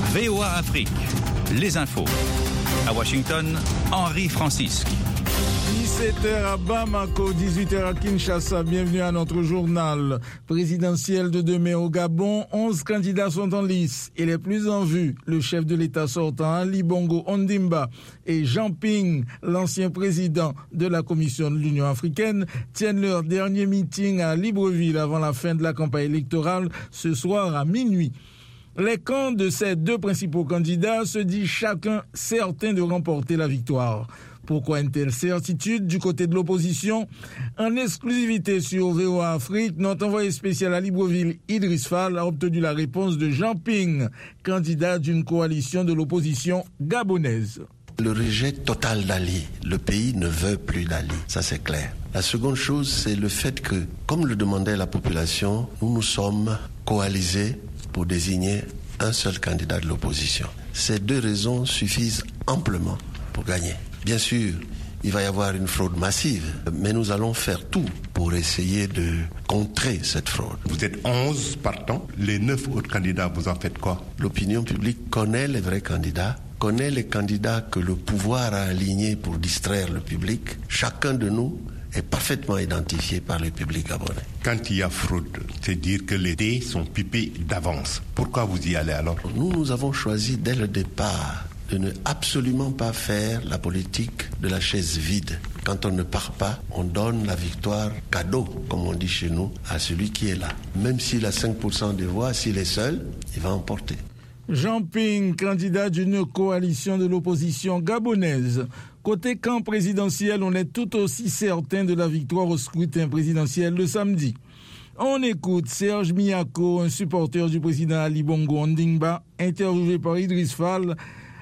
VOA Afrique, les infos. À Washington, Henri Francisque. 17h à Bamako, 18h à Kinshasa. Bienvenue à notre journal présidentiel de demain au Gabon. 11 candidats sont en lice et les plus en vue, le chef de l'État sortant Ali Bongo Ondimba et Jean Ping, l'ancien président de la Commission de l'Union africaine, tiennent leur dernier meeting à Libreville avant la fin de la campagne électorale ce soir à minuit. Les camps de ces deux principaux candidats se disent chacun certain de remporter la victoire. Pourquoi une telle certitude du côté de l'opposition? En exclusivité sur VOA Afrique, notre envoyé spécial à Libreville, Idriss Fall, a obtenu la réponse de Jean Ping, candidat d'une coalition de l'opposition gabonaise. Le rejet total d'Ali. Le pays ne veut plus d'Ali, ça c'est clair. La seconde chose, c'est le fait que, comme le demandait la population, nous nous sommes coalisés pour désigner un seul candidat de l'opposition. Ces deux raisons suffisent amplement pour gagner. Bien sûr, il va y avoir une fraude massive, mais nous allons faire tout pour essayer de contrer cette fraude. Vous êtes 11 partants, les 9 autres candidats, vous en faites quoi? L'opinion publique connaît les vrais candidats, connaît les candidats que le pouvoir a alignés pour distraire le public. Chacun de nous est parfaitement identifié par le public gabonais. Quand il y a fraude, c'est dire que les dés sont pipés d'avance. Pourquoi vous y allez alors? Nous avons choisi dès le départ de ne absolument pas faire la politique de la chaise vide. Quand on ne part pas, on donne la victoire cadeau, comme on dit chez nous, à celui qui est là. Même s'il a 5% des voix, s'il est seul, il va emporter. Jean Ping, candidat d'une coalition de l'opposition gabonaise. Côté camp présidentiel, on est tout aussi certain de la victoire au scrutin présidentiel le samedi. On écoute Serge Miyako, un supporter du président Ali Bongo Ondimba, interviewé par Idriss Fall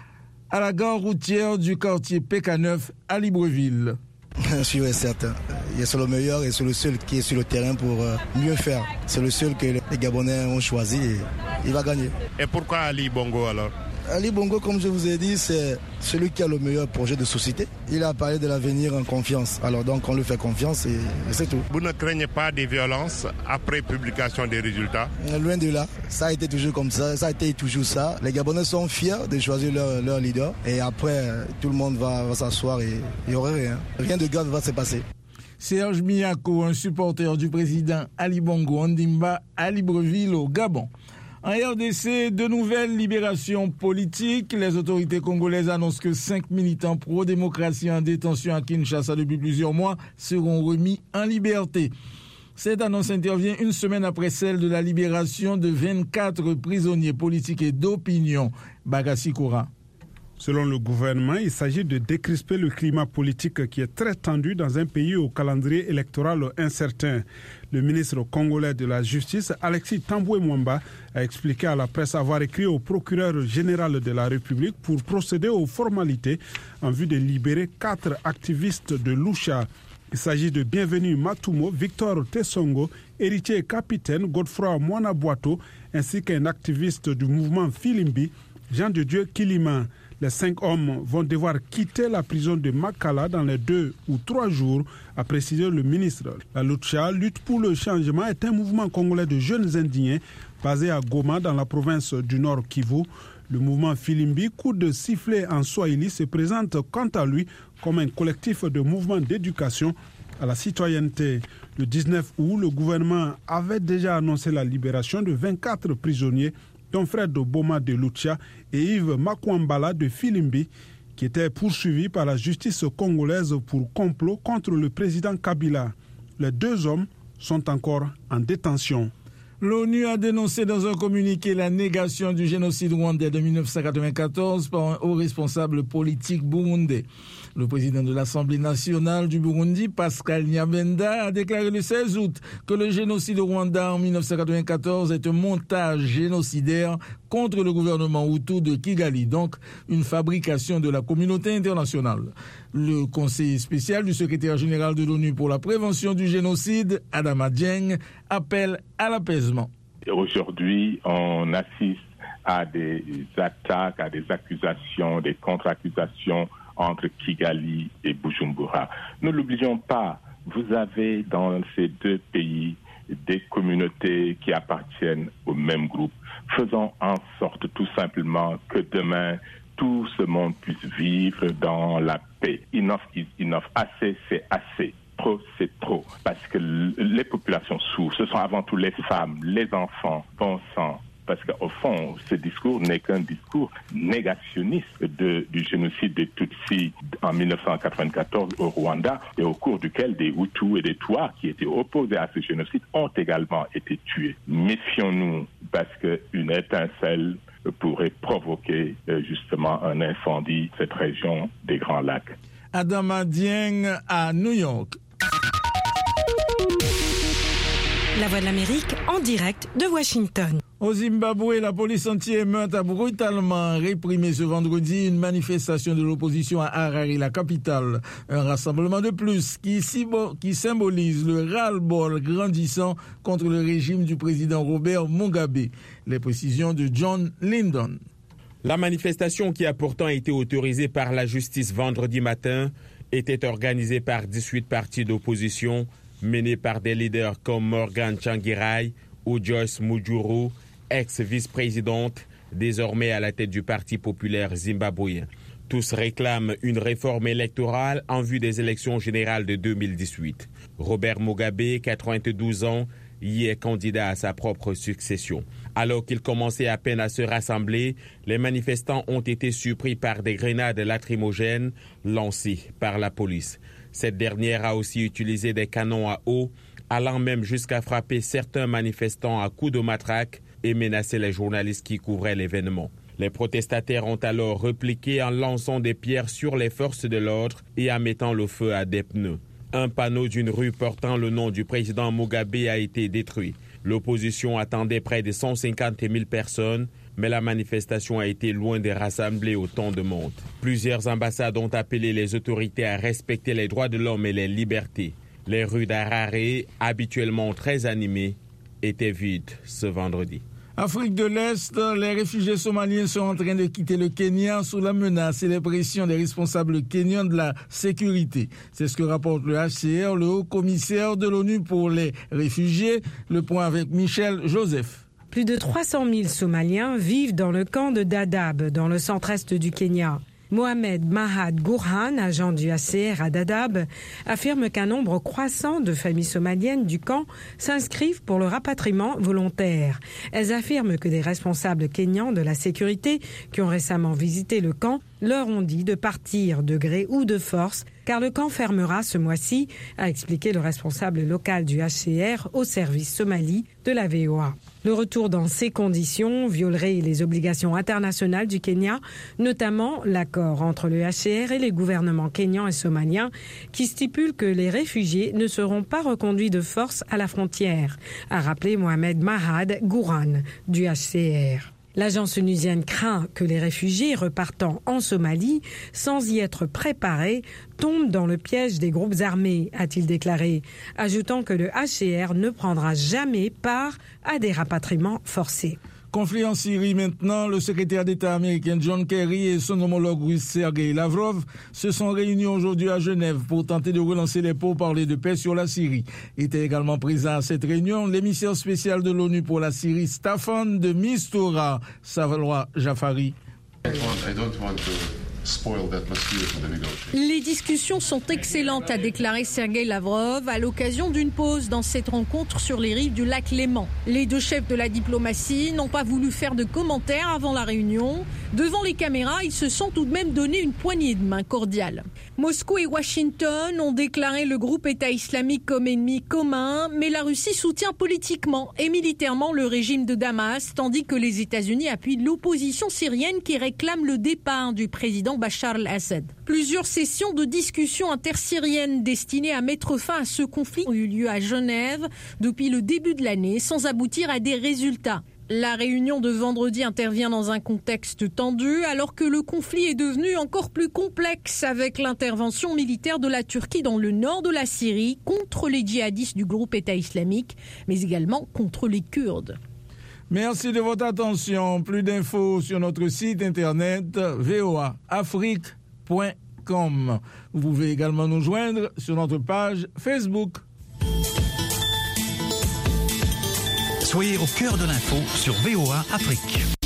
à la gare routière du quartier PK9 à Libreville. Je suis certain. C'est le meilleur et c'est le seul qui est sur le terrain pour mieux faire. C'est le seul que les Gabonais ont choisi et il va gagner. Et pourquoi Ali Bongo alors? Ali Bongo, comme je vous ai dit, c'est celui qui a le meilleur projet de société. Il a parlé de l'avenir en confiance. Alors donc on lui fait confiance et c'est tout. Vous ne craignez pas des violences après publication des résultats? Loin de là. Ça a été toujours comme ça. Ça a été toujours ça. Les Gabonais sont fiers de choisir leur leader. Et après, tout le monde va s'asseoir et il n'y aura rien. Rien de grave va se passer. Serge Miyako, un supporter du président Ali Bongo Ondimba à Libreville au Gabon. En RDC, de nouvelles libérations politiques. Les autorités congolaises annoncent que 5 militants pro-démocratie en détention à Kinshasa depuis plusieurs mois seront remis en liberté. Cette annonce intervient une semaine après celle de la libération de 24 prisonniers politiques et d'opinion. Bagassi Koura. Selon le gouvernement, il s'agit de décrisper le climat politique qui est très tendu dans un pays au calendrier électoral incertain. Le ministre congolais de la Justice, Alexis Tamboué Mwamba, a expliqué à la presse avoir écrit au procureur général de la République pour procéder aux formalités en vue de libérer 4 activistes de Lucha. Il s'agit de Bienvenu Matumo, Victor Tessongo, héritier capitaine Godefroy Mwana-Boato, ainsi qu'un activiste du mouvement Filimbi, Jean de Dieu Kilima. Les 5 hommes vont devoir quitter la prison de Makala dans les 2 ou 3 jours, a précisé le ministre. La Lucha, Lutte pour le changement, est un mouvement congolais de jeunes indiens basé à Goma dans la province du Nord Kivu. Le mouvement Filimbi, coup de sifflet en Swahili, se présente quant à lui comme un collectif de mouvements d'éducation à la citoyenneté. Le 19 août, le gouvernement avait déjà annoncé la libération de 24 prisonniers, dont Fred Boma de Lucha et Yves Makwambala de Filimbi, qui étaient poursuivis par la justice congolaise pour complot contre le président Kabila. Les 2 hommes sont encore en détention. L'ONU a dénoncé dans un communiqué la négation du génocide rwandais de 1994 par un haut responsable politique burundais. Le président de l'Assemblée nationale du Burundi, Pascal Nyabenda, a déclaré le 16 août que le génocide au Rwanda en 1994 est un montage génocidaire contre le gouvernement Hutu de Kigali, donc une fabrication de la communauté internationale. Le conseiller spécial du secrétaire général de l'ONU pour la prévention du génocide, Adama Dieng, appelle à l'apaisement. Aujourd'hui, on assiste à des attaques, à des accusations, des contre-accusations entre Kigali et Bujumbura. Ne l'oublions pas, vous avez dans ces 2 pays des communautés qui appartiennent au même groupe. Faisons en sorte tout simplement que demain, tout ce monde puisse vivre dans la paix. Enough is enough. Assez, c'est assez. Trop, c'est trop. Parce que les populations souffrent. Ce sont avant tout les femmes, les enfants, bon sang. Parce qu'au fond, ce discours n'est qu'un discours négationniste du génocide des Tutsis en 1994 au Rwanda, et au cours duquel des Hutus et des Tutsis qui étaient opposés à ce génocide ont également été tués. Méfions-nous, parce qu'une étincelle pourrait provoquer justement un incendie dans cette région des Grands Lacs. Adama Dieng à New York. La Voix de l'Amérique en direct de Washington. Au Zimbabwe, la police anti-émeute a brutalement réprimé ce vendredi une manifestation de l'opposition à Harare, la capitale. Un rassemblement de plus qui symbolise le ras-le-bol grandissant contre le régime du président Robert Mugabe. Les précisions de John Lyndon. La manifestation, qui a pourtant été autorisée par la justice vendredi matin, était organisée par 18 partis d'opposition menés par des leaders comme Morgan Tsvangirai ou Joyce Mujuru, ex-vice-présidente, désormais à la tête du Parti populaire zimbabwéen. Tous réclament une réforme électorale en vue des élections générales de 2018. Robert Mugabe, 92 ans, y est candidat à sa propre succession. Alors qu'ils commençaient à peine à se rassembler, les manifestants ont été surpris par des grenades lacrymogènes lancées par la police. Cette dernière a aussi utilisé des canons à eau, allant même jusqu'à frapper certains manifestants à coups de matraque et menacer les journalistes qui couvraient l'événement. Les protestataires ont alors répliqué en lançant des pierres sur les forces de l'ordre et en mettant le feu à des pneus. Un panneau d'une rue portant le nom du président Mugabe a été détruit. L'opposition attendait près de 150 000 personnes, mais la manifestation a été loin de rassembler autant de monde. Plusieurs ambassades ont appelé les autorités à respecter les droits de l'homme et les libertés. Les rues d'Harare, habituellement très animées, étaient vides ce vendredi. Afrique de l'Est, les réfugiés somaliens sont en train de quitter le Kenya sous la menace et les pressions des responsables kenyans de la sécurité. C'est ce que rapporte le HCR, le haut commissaire de l'ONU pour les réfugiés. Le point avec Michel Joseph. Plus de 300 000 Somaliens vivent dans le camp de Dadaab, dans le centre-est du Kenya. Mohamed Mahad Gourhan, agent du HCR à Dadaab, affirme qu'un nombre croissant de familles somaliennes du camp s'inscrivent pour le rapatriement volontaire. Elles affirment que des responsables kenyans de la sécurité qui ont récemment visité le camp leur ont dit de partir de gré ou de force, car le camp fermera ce mois-ci, a expliqué le responsable local du HCR au service Somalie de la VOA. Le retour dans ces conditions violerait les obligations internationales du Kenya, notamment l'accord entre le HCR et les gouvernements kenyans et somaliens qui stipule que les réfugiés ne seront pas reconduits de force à la frontière, a rappelé Mohamed Mahad Gourhan du HCR. L'agence onusienne craint que les réfugiés repartant en Somalie, sans y être préparés, tombent dans le piège des groupes armés, a-t-il déclaré, ajoutant que le HCR ne prendra jamais part à des rapatriements forcés. Conflit en Syrie maintenant, le secrétaire d'État américain John Kerry et son homologue russe Sergei Lavrov se sont réunis aujourd'hui à Genève pour tenter de relancer les pourparlers de paix sur la Syrie. Était également présent à cette réunion l'émissaire spécial de l'ONU pour la Syrie, Staffan de Mistura, Savalois Jafari. Les discussions sont excellentes, a déclaré Sergei Lavrov à l'occasion d'une pause dans cette rencontre sur les rives du lac Léman. Les deux chefs de la diplomatie n'ont pas voulu faire de commentaires avant la réunion. Devant les caméras, ils se sont tout de même donné une poignée de main cordiale. Moscou et Washington ont déclaré le groupe État islamique comme ennemi commun, mais la Russie soutient politiquement et militairement le régime de Damas, tandis que les États-Unis appuient l'opposition syrienne qui réclame le départ du président Bachar al-Assad. Plusieurs sessions de discussions intersyriennes destinées à mettre fin à ce conflit ont eu lieu à Genève depuis le début de l'année sans aboutir à des résultats. La réunion de vendredi intervient dans un contexte tendu alors que le conflit est devenu encore plus complexe avec l'intervention militaire de la Turquie dans le nord de la Syrie contre les djihadistes du groupe État islamique, mais également contre les Kurdes. Merci de votre attention. Plus d'infos sur notre site internet voaafrique.com. Vous pouvez également nous joindre sur notre page Facebook. Soyez au cœur de l'info sur VOA Afrique.